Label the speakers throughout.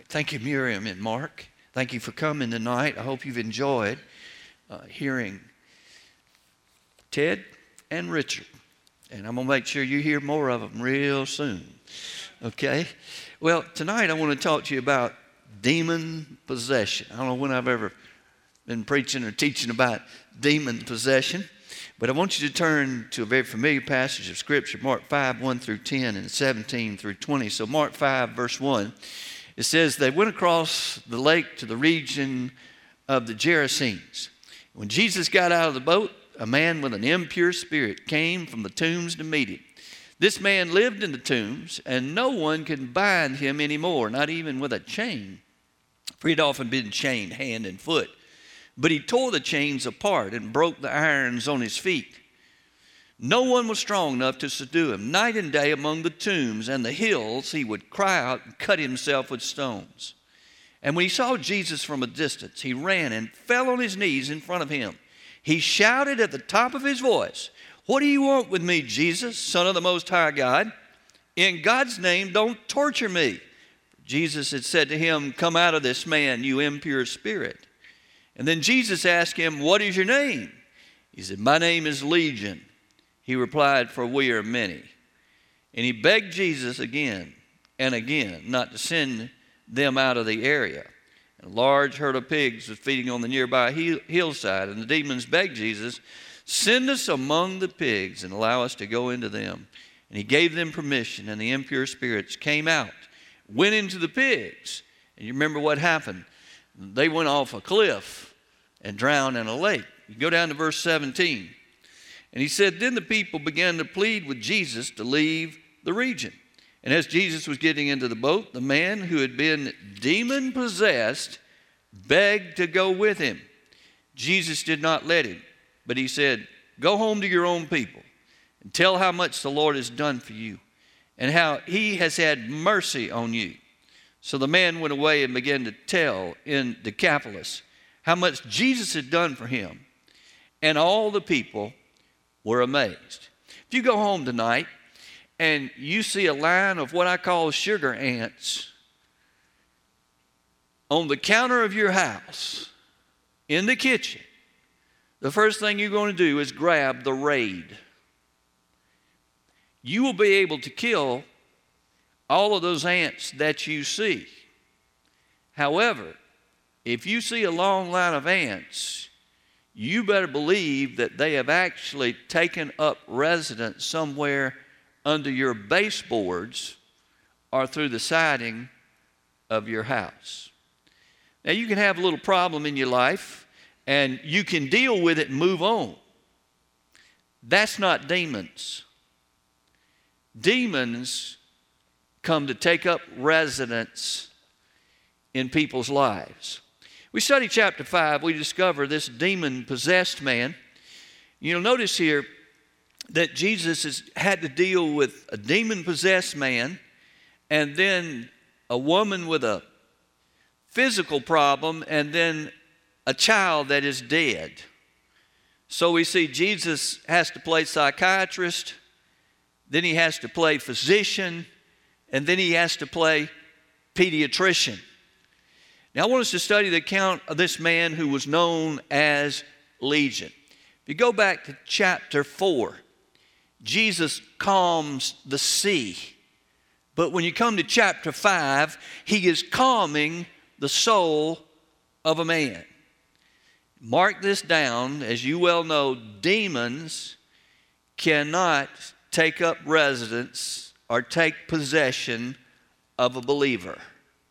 Speaker 1: Thank you, Miriam and Mark. Thank you for coming tonight. I hope you've enjoyed hearing Ted and Richard. And I'm going to make sure you hear more of them real soon. Okay? Well, tonight I want to talk to you about demon possession. I don't know when I've ever been preaching or teaching about demon possession, but I want you to turn to a very familiar passage of Scripture, Mark 5, 1 through 10 and 17 through 20. So Mark 5, verse 1, it says, they went across the lake to the region of the Gerasenes. When Jesus got out of the boat, a man with an impure spirit came from the tombs to meet him. This man lived in the tombs, and no one could bind him anymore, not even with a chain, for he'd often been chained hand and foot. But he tore the chains apart and broke the irons on his feet. No one was strong enough to subdue him. Night and day among the tombs and the hills, he would cry out and cut himself with stones. And when he saw Jesus from a distance, he ran and fell on his knees in front of him. He shouted at the top of his voice, "What do you want with me, Jesus, Son of the Most High God? In God's name, don't torture me." Jesus had said to him, "Come out of this man, you impure spirit." And then Jesus asked him, "What is your name?" He said, "My name is Legion." He replied, "For we are many." And he begged Jesus again and again not to send them out of the area. And a large herd of pigs was feeding on the nearby hillside, and the demons begged Jesus, "Send us among the pigs and allow us to go into them." And he gave them permission, and the impure spirits came out, went into the pigs. And you remember what happened? They went off a cliff and drowned in a lake. You go down to verse 17. And he said, then the people began to plead with Jesus to leave the region. And as Jesus was getting into the boat, the man who had been demon-possessed begged to go with him. Jesus did not let him, but he said, "Go home to your own people and tell how much the Lord has done for you and how he has had mercy on you." So the man went away and began to tell in Decapolis how much Jesus had done for him. And all the people were amazed. If you go home tonight and you see a line of what I call sugar ants on the counter of your house, in the kitchen, the first thing you're going to do is grab the Raid. You will be able to kill all of those ants that you see. However, if you see a long line of ants, you better believe that they have actually taken up residence somewhere under your baseboards or through the siding of your house. Now, you can have a little problem in your life, and you can deal with it and move on. That's not demons. Demons come to take up residence in people's lives. We study chapter 5, we discover this demon-possessed man. You'll notice here that Jesus has had to deal with a demon-possessed man and then a woman with a physical problem and then a child that is dead. So we see Jesus has to play psychiatrist, then he has to play physician, and then he has to play pediatrician. Now, I want us to study the account of this man who was known as Legion. If you go back to chapter 4, Jesus calms the sea. But when you come to chapter 5, he is calming the soul of a man. Mark this down. As you well know, demons cannot take up residence or take possession of a believer.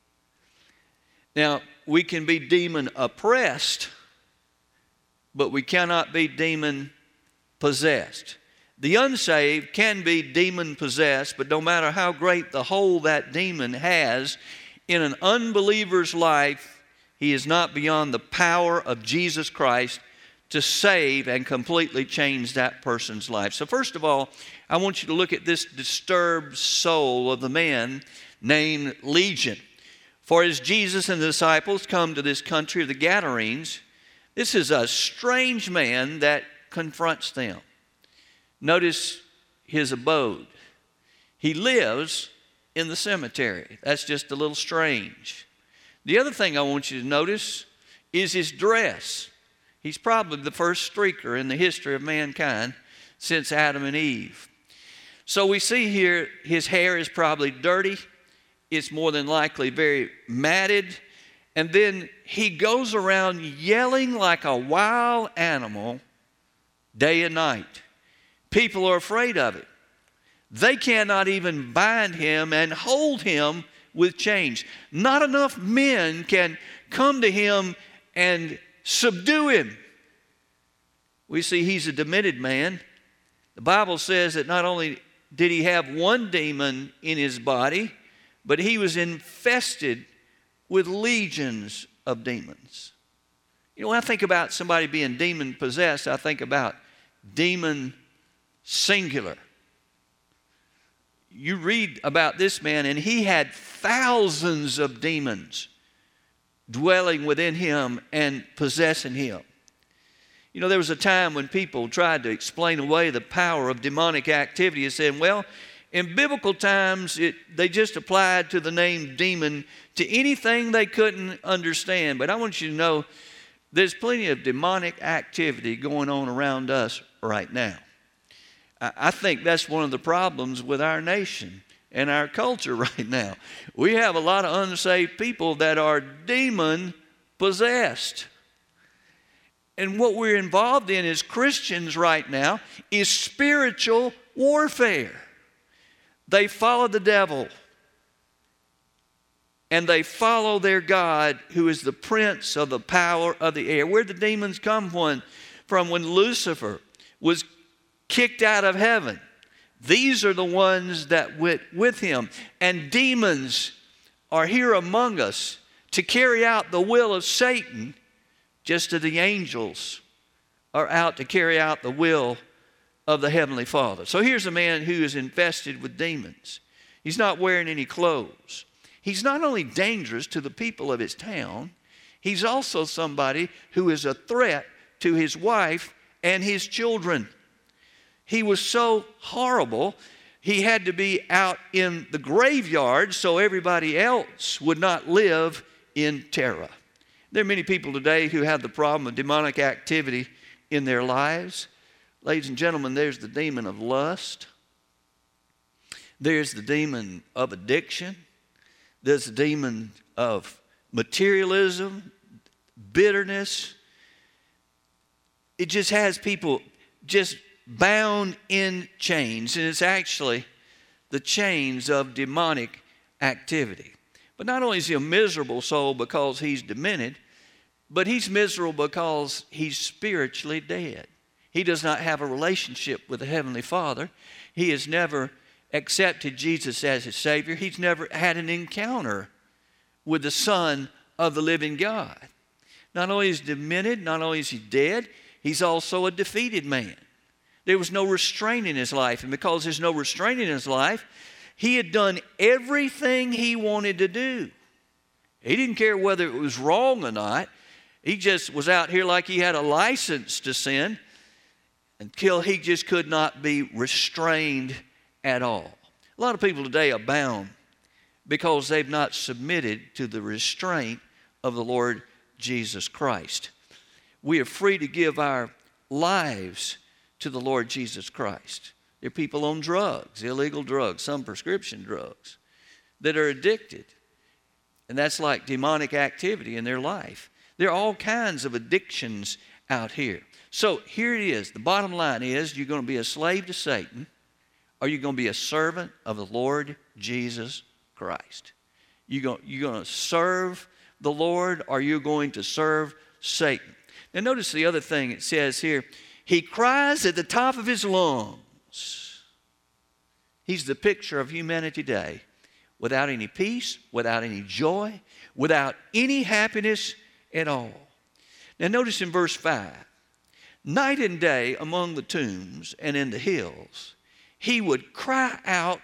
Speaker 1: Now, we can be demon oppressed, but we cannot be demon possessed. The unsaved can be demon possessed, but no matter how great the hold that demon has in an unbeliever's life, he is not beyond the power of Jesus Christ to save and completely change that person's life. So first of all, I want you to look at this disturbed soul of the man named Legion. For as Jesus and the disciples come to this country of the Gadarenes, this is a strange man that confronts them. Notice his abode. He lives in the cemetery. That's just a little strange. The other thing I want you to notice is his dress. He's probably the first streaker in the history of mankind since Adam and Eve. So we see here his hair is probably dirty. It's more than likely very matted. And then he goes around yelling like a wild animal day and night. People are afraid of it. They cannot even bind him and hold him with chains. Not enough men can come to him and subdue him. We see he's a demented man. The Bible says that not only did he have one demon in his body, but he was infested with legions of demons. You know, when I think about somebody being demon possessed, I think about demon singular. You read about this man, and he had thousands of demons dwelling within him and possessing him. You know, there was a time when people tried to explain away the power of demonic activity and saying, well, in biblical times, they just applied to the name demon to anything they couldn't understand. But I want you to know there's plenty of demonic activity going on around us right now. I think that's one of the problems with our nation and our culture right now. We have a lot of unsaved people that are demon possessed. And what we're involved in as Christians right now is spiritual warfare. They follow the devil, and they follow their God, who is the prince of the power of the air. Where did the demons come from when Lucifer was kicked out of heaven? These are the ones that went with him. And demons are here among us to carry out the will of Satan, just as the angels are out to carry out the will of the Heavenly Father. So here's a man who is infested with demons. He's not wearing any clothes. He's not only dangerous to the people of his town, he's also somebody who is a threat to his wife and his children. He was so horrible, he had to be out in the graveyard so everybody else would not live in terror. There are many people today who have the problem of demonic activity in their lives. Ladies and gentlemen, there's the demon of lust. There's the demon of addiction. There's the demon of materialism, bitterness. It just has people just bound in chains, and it's actually the chains of demonic activity. But not only is he a miserable soul because he's demented, but he's miserable because he's spiritually dead. He does not have a relationship with the Heavenly Father. He has never accepted Jesus as his Savior. He's never had an encounter with the Son of the living God. Not only is he demented, not only is he dead, he's also a defeated man. There was no restraint in his life, and because there's no restraint in his life, he had done everything he wanted to do. He didn't care whether it was wrong or not. He just was out here like he had a license to sin until he just could not be restrained at all. A lot of people today are bound because they've not submitted to the restraint of the Lord Jesus Christ. We are free to give our lives to the Lord Jesus Christ. There are people on drugs, illegal drugs, some prescription drugs, that are addicted. And that's like demonic activity in their life. There are all kinds of addictions out here. So here it is. The bottom line is, you're going to be a slave to Satan, or you're going to be a servant of the Lord Jesus Christ. You're going to serve the Lord, or you're going to serve Satan. Now notice the other thing it says here. He cries at the top of his lungs. He's the picture of humanity today, without any peace, without any joy, without any happiness at all. Now notice in verse 5, night and day among the tombs and in the hills, he would cry out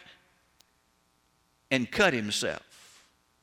Speaker 1: and cut himself.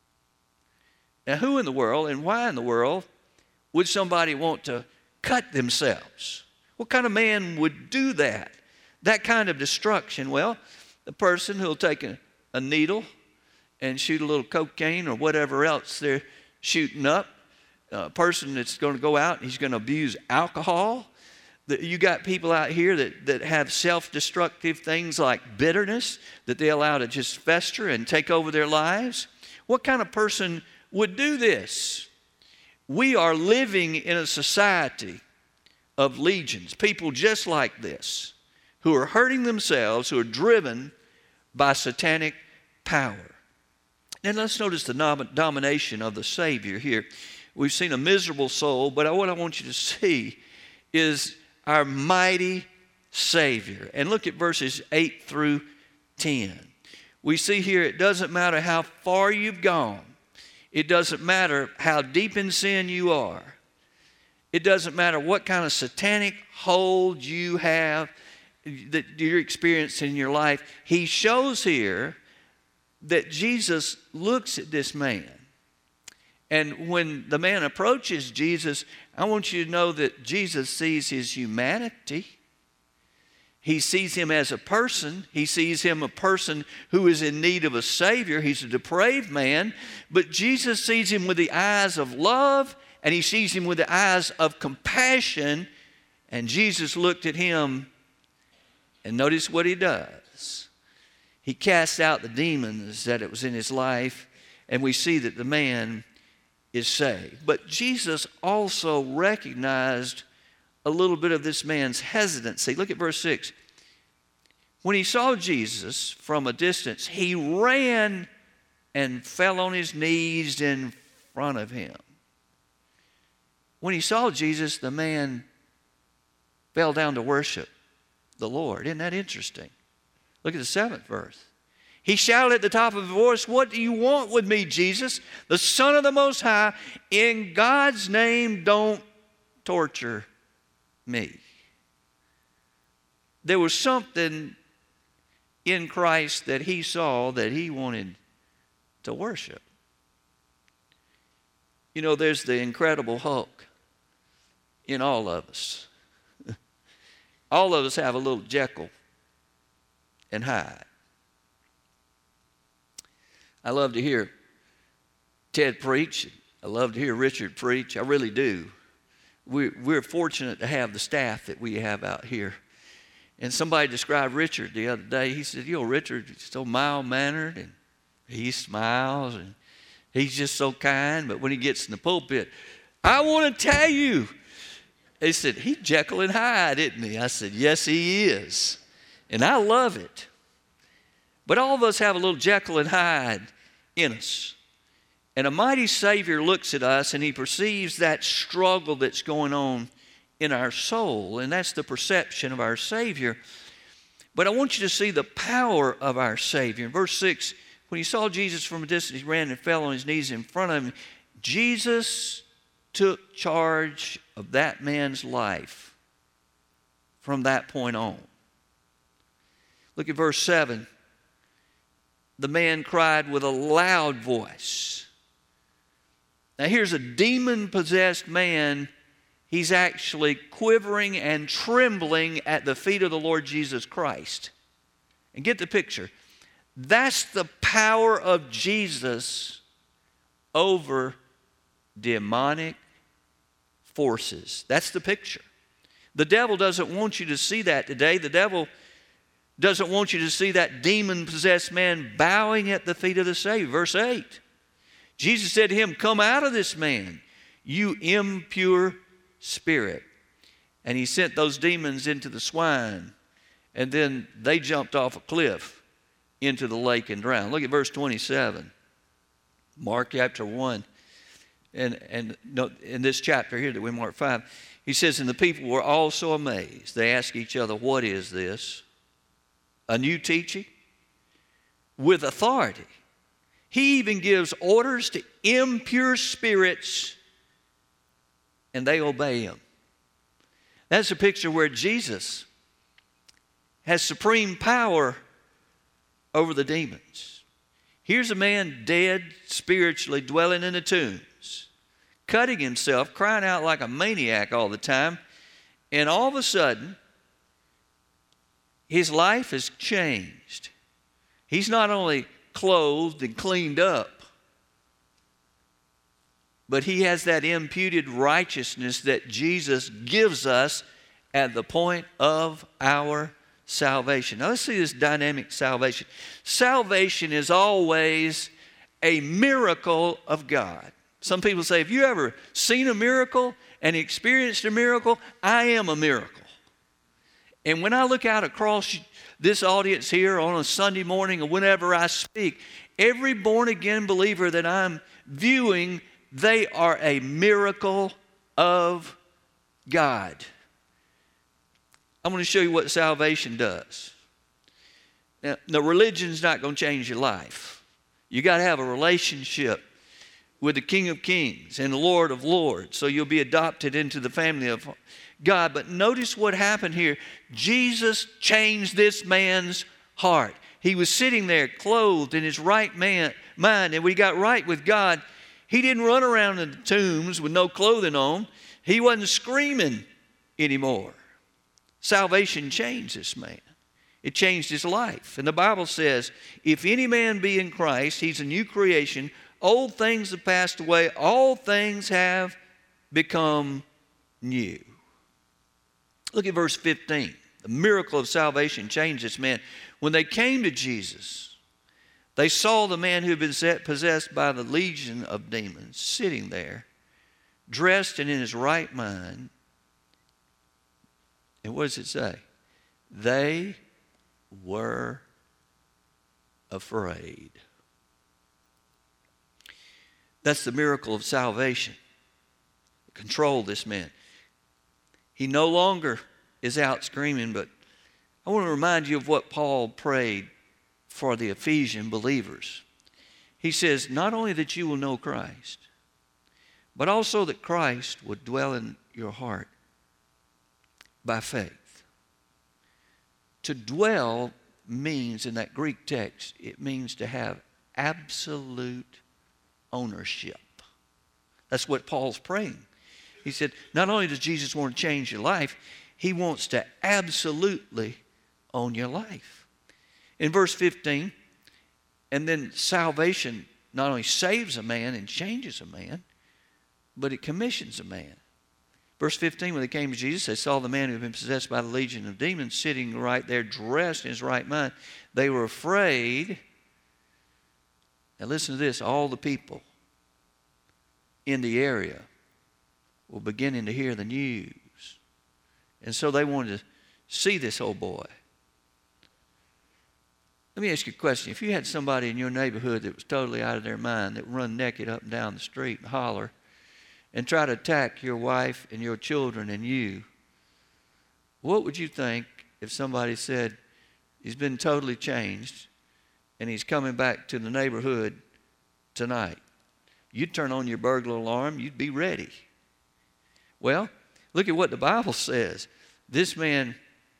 Speaker 1: Now who in the world and why in the world would somebody want to cut themselves? What kind of man would do that? That kind of destruction? Well, the person who'll take a needle and shoot a little cocaine or whatever else they're shooting up, a person that's going to go out and he's going to abuse alcohol. You got people out here that have self-destructive things like bitterness that they allow to just fester and take over their lives. What kind of person would do this? We are living in a society of legions, people just like this, who are hurting themselves, who are driven by satanic power. And let's notice the domination of the Savior here. We've seen a miserable soul, but what I want you to see is our mighty Savior. And look at verses 8 through 10. We see here it doesn't matter how far you've gone. It doesn't matter how deep in sin you are. It doesn't matter what kind of satanic hold you have that you're experiencing in your life. He shows here that Jesus looks at this man. And when the man approaches Jesus, I want you to know that Jesus sees his humanity. He sees him as a person. He sees him a person who is in need of a Savior. He's a depraved man. But Jesus sees him with the eyes of love, and he sees him with the eyes of compassion. And Jesus looked at him, and notice what he does. He casts out the demons that it was in his life, and we see that the man is saved. But Jesus also recognized a little bit of this man's hesitancy. Look at verse 6. When he saw Jesus from a distance, he ran and fell on his knees in front of him. When he saw Jesus, the man fell down to worship the Lord. Isn't that interesting? Look at the 7th verse. He shouted at the top of his voice, "What do you want with me, Jesus, the Son of the Most High? In God's name, don't torture me." There was something in Christ that he saw that he wanted to worship. You know, there's the Incredible Hulk in all of us. All of us have a little Jekyll and Hyde. I love to hear Ted preach. I love to hear Richard preach. I really do. We're fortunate to have the staff that we have out here. And somebody described Richard the other day. He said, Richard is so mild-mannered, and he smiles, and he's just so kind. But when he gets in the pulpit, I want to tell you. They said, he's Jekyll and Hyde, isn't he? I said, yes, he is. And I love it. But all of us have a little Jekyll and Hyde in us. And a mighty Savior looks at us and he perceives that struggle that's going on in our soul. And that's the perception of our Savior. But I want you to see the power of our Savior. In verse 6, when he saw Jesus from a distance, he ran and fell on his knees in front of him. Jesus took charge of that man's life from that point on. Look at verse 7. The man cried with a loud voice. Now here's a demon-possessed man. He's actually quivering and trembling at the feet of the Lord Jesus Christ. And get the picture. That's the power of Jesus over demonic forces. That's the picture. The devil doesn't want you to see that today. The devil doesn't want you to see that demon-possessed man bowing at the feet of the Savior. Verse 8. Jesus said to him, "Come out of this man, you impure spirit." And he sent those demons into the swine, and then they jumped off a cliff into the lake and drowned. Look at verse 27. Mark chapter 1. And in this chapter here that we mark 5, he says, "And the people were all so amazed. They asked each other, 'What is this? A new teaching with authority. He even gives orders to impure spirits, and they obey him.'" That's a picture where Jesus has supreme power over the demons. Here's a man dead spiritually, dwelling in the tombs, cutting himself, crying out like a maniac all the time, and all of a sudden, his life has changed. He's not only clothed and cleaned up, but he has that imputed righteousness that Jesus gives us at the point of our salvation. Now let's see this dynamic salvation. Salvation is always a miracle of God. Some people say, have you ever seen a miracle and experienced a miracle? I am a miracle. And when I look out across this audience here on a Sunday morning or whenever I speak, every born-again believer that I'm viewing, they are a miracle of God. I'm going to show you what salvation does. Now, religion's not going to change your life. You got to have a relationship with the King of Kings and the Lord of Lords, so you'll be adopted into the family of God. But notice what happened here. Jesus changed this man's heart. He was sitting there clothed in his right mind, and when he got right with God, he didn't run around in the tombs with no clothing on. He wasn't screaming anymore. Salvation changed this man. It changed his life. And the Bible says, if any man be in Christ, he's a new creation. Old things have passed away. All things have become new. Look at verse 15. The miracle of salvation changed this man. When they came to Jesus, they saw the man who had been possessed by the legion of demons sitting there, dressed and in his right mind. And what does it say? They were afraid. That's the miracle of salvation. It controlled this man. He no longer is out screaming, but I want to remind you of what Paul prayed for the Ephesian believers. He says, not only that you will know Christ, but also that Christ would dwell in your heart by faith. To dwell means, in that Greek text, it means to have absolute ownership. That's what Paul's praying. He said, not only does Jesus want to change your life, he wants to absolutely own your life. In verse 15, and then salvation not only saves a man and changes a man, but it commissions a man. Verse 15, when they came to Jesus, they saw the man who had been possessed by the legion of demons sitting right there, dressed in his right mind. They were afraid. Now listen to this. All the people in the area were beginning to hear the news. And so they wanted to see this old boy. Let me ask you a question. If you had somebody in your neighborhood that was totally out of their mind, that would run naked up and down the street and holler and try to attack your wife and your children and you, what would you think if somebody said, he's been totally changed and he's coming back to the neighborhood tonight? You'd turn on your burglar alarm. You'd be ready. Well, look at what the Bible says. This man,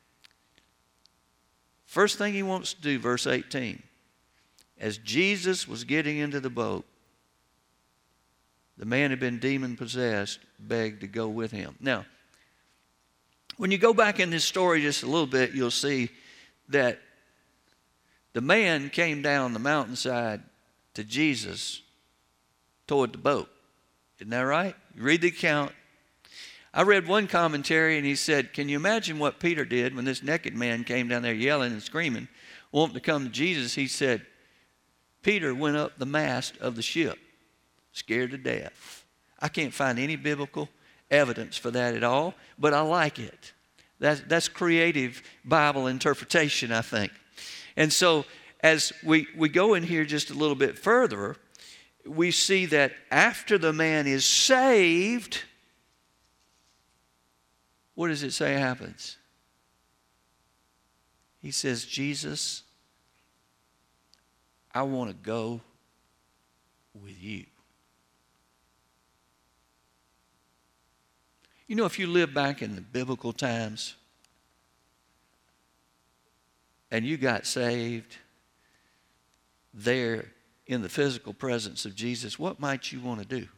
Speaker 1: first thing he wants to do, verse 18, as Jesus was getting into the boat, the man who had been demon-possessed begged to go with him. Now, when you go back in this story just a little bit, you'll see that the man came down the mountainside to Jesus toward the boat. Isn't that right? You read the account. I read one commentary and he said, can you imagine what Peter did when this naked man came down there yelling and screaming, wanting to come to Jesus? He said, Peter went up the mast of the ship, scared to death. I can't find any biblical evidence for that at all, but I like it. That's creative Bible interpretation, I think. And so as we go in here just a little bit further, we see that after the man is saved, what does it say happens? He says, Jesus, I want to go with you. You know, if you live back in the biblical times and you got saved there in the physical presence of Jesus, what might you want to do?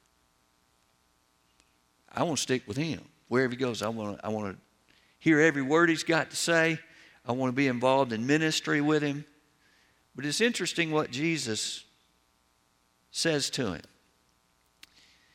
Speaker 1: I want to stick with him. Wherever he goes, I want to hear every word he's got to say. I want to be involved in ministry with him. But it's interesting what Jesus says to him.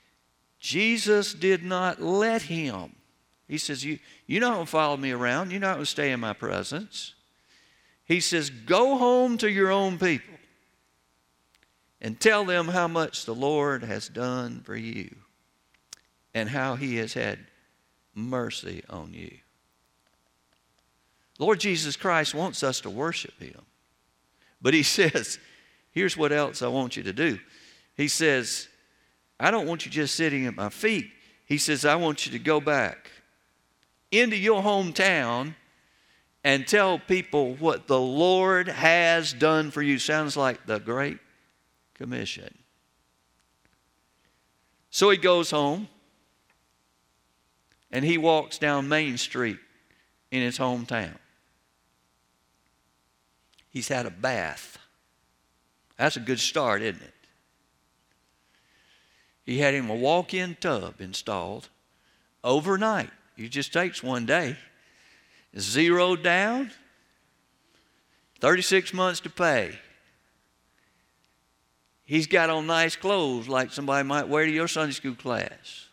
Speaker 1: Jesus did not let him. He says, you're not going to follow me around. You're not going to stay in my presence. He says, go home to your own people and tell them how much the Lord has done for you and how he has had mercy on you. Lord Jesus Christ wants us to worship him. But he says, here's what else I want you to do. He says, I don't want you just sitting at my feet. He says, I want you to go back into your hometown and tell people what the Lord has done for you. Sounds like the Great Commission. So he goes home and he walks down Main Street in his hometown. He's had a bath. That's a good start, isn't it? He had him a walk-in tub installed overnight. It just takes one day. Zeroed down, 36 months to pay. He's got on nice clothes like somebody might wear to your Sunday school class.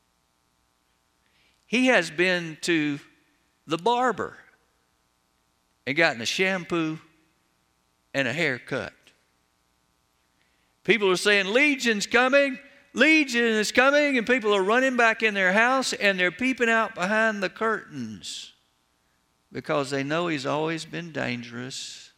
Speaker 1: He has been to the barber and gotten a shampoo and a haircut. People are saying, Legion's coming. Legion is coming. And people are running back in their house and they're peeping out behind the curtains because they know he's always been dangerous.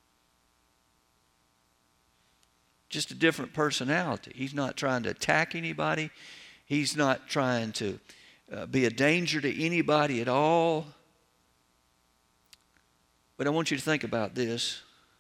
Speaker 1: Just a different personality. He's not trying to attack anybody. He's not trying to be a danger to anybody at all. But I want you to think about this.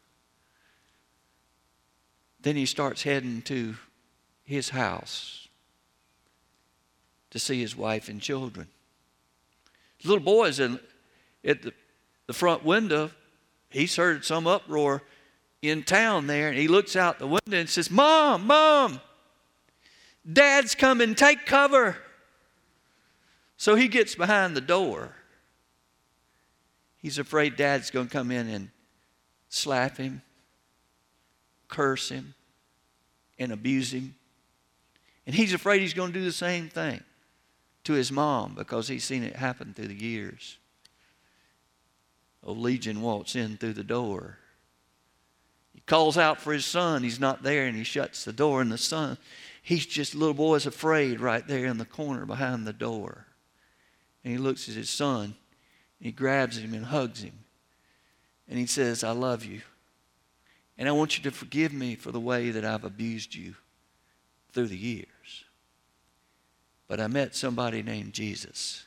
Speaker 1: Then he starts heading to his house to see his wife and children. The little boy's at the front window. He's heard some uproar in town there, and he looks out the window and says, Mom, Mom, Dad's coming, take cover. So he gets behind the door. He's afraid Dad's going to come in and slap him, curse him, and abuse him. And he's afraid he's going to do the same thing to his mom because he's seen it happen through the years. Old Legion walks in through the door. He calls out for his son. He's not there, and he shuts the door. And the son, little boy's afraid right there in the corner behind the door. And he looks at his son, and he grabs him and hugs him. And he says, I love you. And I want you to forgive me for the way that I've abused you through the years. But I met somebody named Jesus,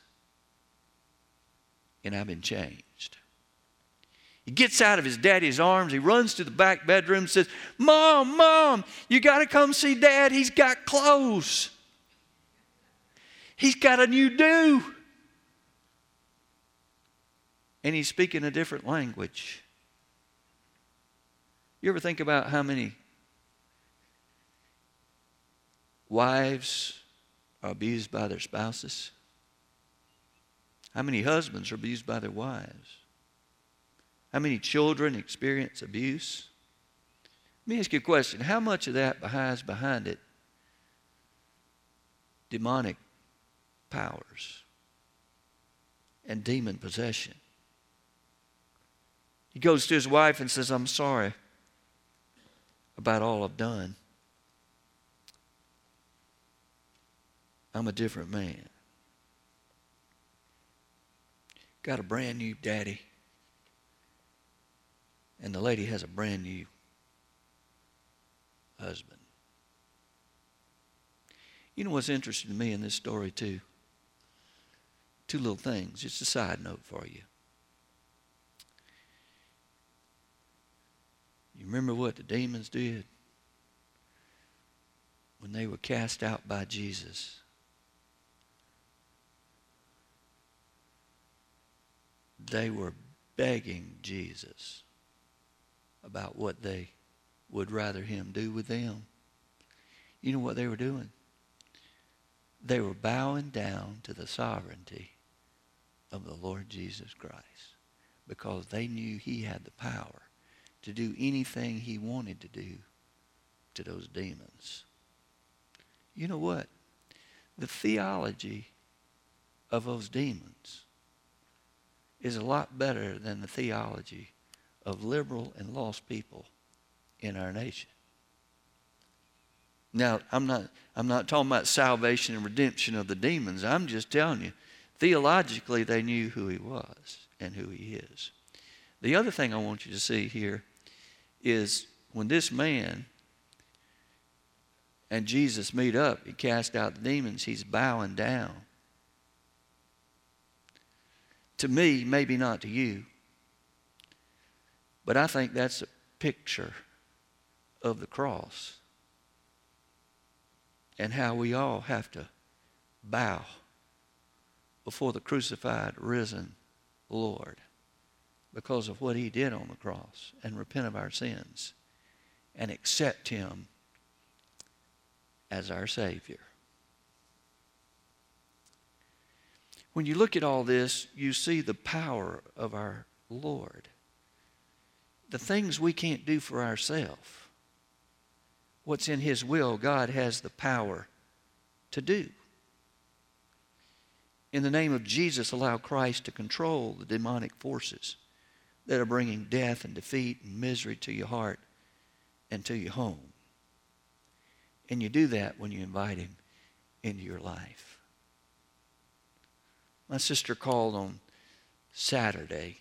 Speaker 1: and I've been changed. He gets out of his daddy's arms. He runs to the back bedroom and says, Mom, Mom, you got to come see Dad. He's got clothes. He's got a new do. And he's speaking a different language. You ever think about how many wives are abused by their spouses? How many husbands are abused by their wives? How many children experience abuse? Let me ask you a question. How much of that has behind it demonic powers and demon possession? He goes to his wife and says, I'm sorry about all I've done. I'm a different man. Got a brand new daddy. And the lady has a brand new husband. You know what's interesting to me in this story too? Two little things. Just a side note for you. You remember what the demons did when they were cast out by Jesus? They were begging Jesus about what they would rather him do with them. You know what they were doing? They were bowing down to the sovereignty of the Lord Jesus Christ because they knew he had the power to do anything he wanted to do to those demons. You know what? the theology of those demons is a lot better than the theology of liberal and lost people in our nation. Now, I'm not talking about salvation and redemption of the demons. I'm just telling you, theologically, they knew who he was and who he is. The other thing I want you to see here is when this man and Jesus meet up, he cast out the demons, he's bowing down. To me, maybe not to you, but I think that's a picture of the cross and how we all have to bow before the crucified, risen Lord because of what he did on the cross, and repent of our sins and accept him as our Savior. When you look at all this, you see the power of our Lord. The things we can't do for ourselves, what's in his will, God has the power to do. In the name of Jesus, allow Christ to control the demonic forces that are bringing death and defeat and misery to your heart and to your home. And you do that when you invite him into your life. My sister called on Saturday.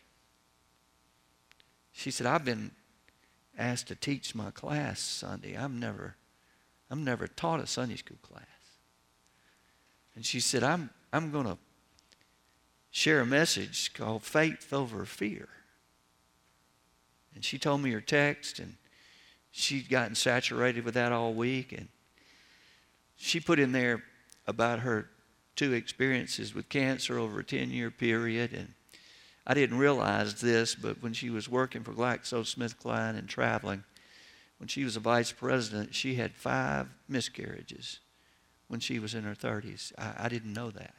Speaker 1: She said, I've been asked to teach my class Sunday. I've never taught a Sunday school class. And she said, I'm going to share a message called Faith Over Fear. And she told me her text, and she'd gotten saturated with that all week. And she put in there about her 2 experiences with cancer over a 10-year period. And I didn't realize this, but when she was working for GlaxoSmithKline and traveling, when she was a vice president, she had 5 miscarriages when she was in her 30s. I didn't know that.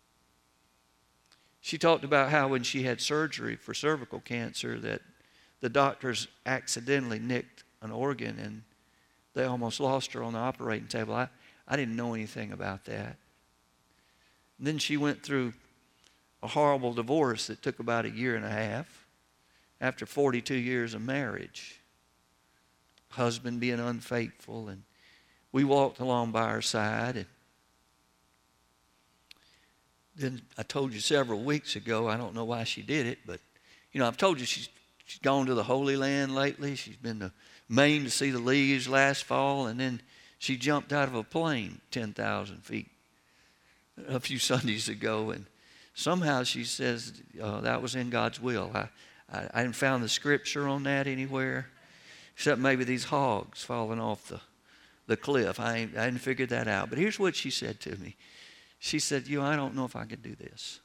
Speaker 1: She talked about how when she had surgery for cervical cancer that the doctors accidentally nicked an organ and they almost lost her on the operating table. I didn't know anything about that. And then she went through a horrible divorce that took about 1.5 years after 42 years of marriage. Husband being unfaithful, and we walked along by her side. And then I told you several weeks ago, I don't know why she did it, but I've told you she's gone to the Holy Land lately. She's been to Maine to see the leaves last fall, and then she jumped out of a plane 10,000 feet a few Sundays ago, and somehow she says that was in God's will. I haven't found the scripture on that anywhere, except maybe these hogs falling off the cliff. I hadn't figured that out. But here's what she said to me. She said, I don't know if I could do this.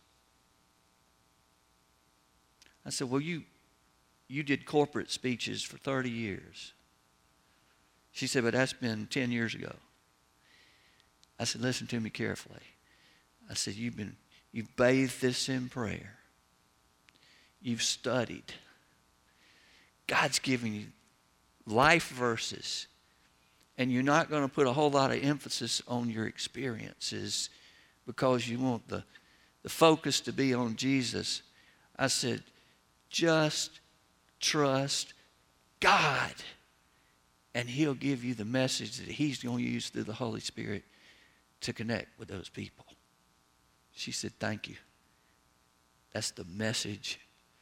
Speaker 1: I said, well, you did corporate speeches for 30 years. She said, but that's been 10 years ago. I said, listen to me carefully. I said, you've bathed this in prayer. You've studied. God's given you life verses. And you're not going to put a whole lot of emphasis on your experiences because you want the focus to be on Jesus. I said, just trust God, and he'll give you the message that he's going to use through the Holy Spirit to connect with those people. She said, thank you. That's the message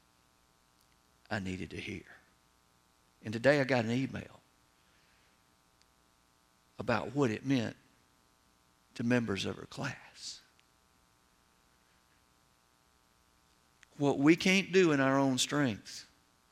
Speaker 1: I needed to hear. And today I got an email about what it meant to members of her class. What we can't do in our own strength,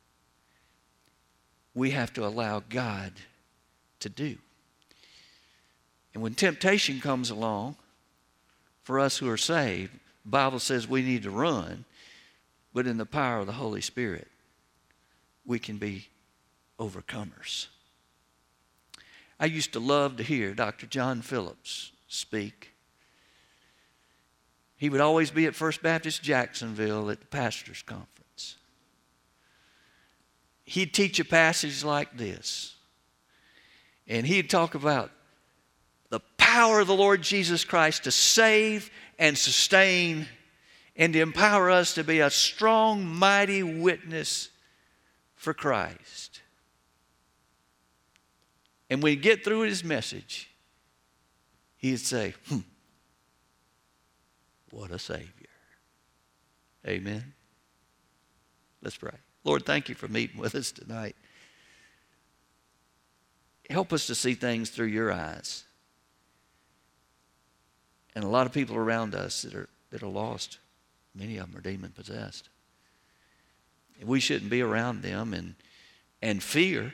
Speaker 1: we have to allow God to do. And when temptation comes along, for us who are saved, the Bible says we need to run, but in the power of the Holy Spirit, we can be overcomers. I used to love to hear Dr. John Phillips speak. He would always be at First Baptist Jacksonville at the pastor's conference. He'd teach a passage like this, and he'd talk about the power power of the Lord Jesus Christ to save and sustain and to empower us to be a strong, mighty witness for Christ. And when we get through his message, he'd say, what a Savior. Amen. Let's pray. Lord, thank you for meeting with us tonight. Help us to see things through your eyes. And a lot of people around us that are lost, many of them are demon-possessed. We shouldn't be around them and fear,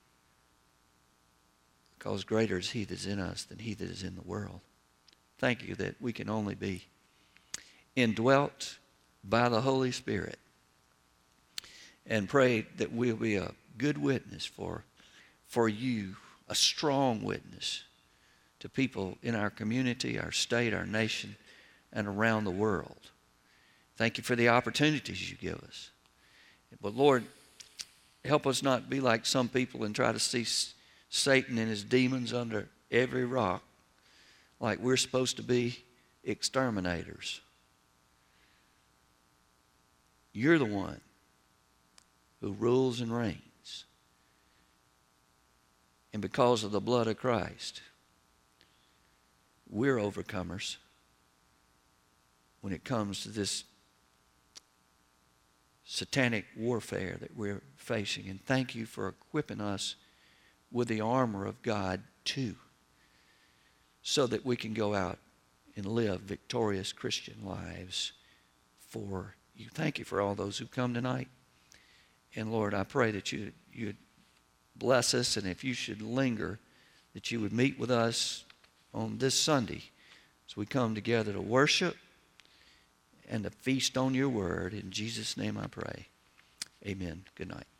Speaker 1: because greater is he that is in us than he that is in the world. Thank you that we can only be indwelt by the Holy Spirit, and pray that we'll be a good witness for you, a strong witness to people in our community, our state, our nation, and around the world. Thank you for the opportunities you give us. But Lord, help us not be like some people and try to see Satan and his demons under every rock, like we're supposed to be exterminators. You're the one who rules and reigns. And because of the blood of Christ, we're overcomers when it comes to this satanic warfare that we're facing. And thank you for equipping us with the armor of God too, so that we can go out and live victorious Christian lives for you. Thank you for all those who come tonight. And Lord, I pray that you'd bless us, and if you should linger, that you would meet with us on this Sunday as we come together to worship and to feast on your word. In Jesus' name I pray. Amen. Good night.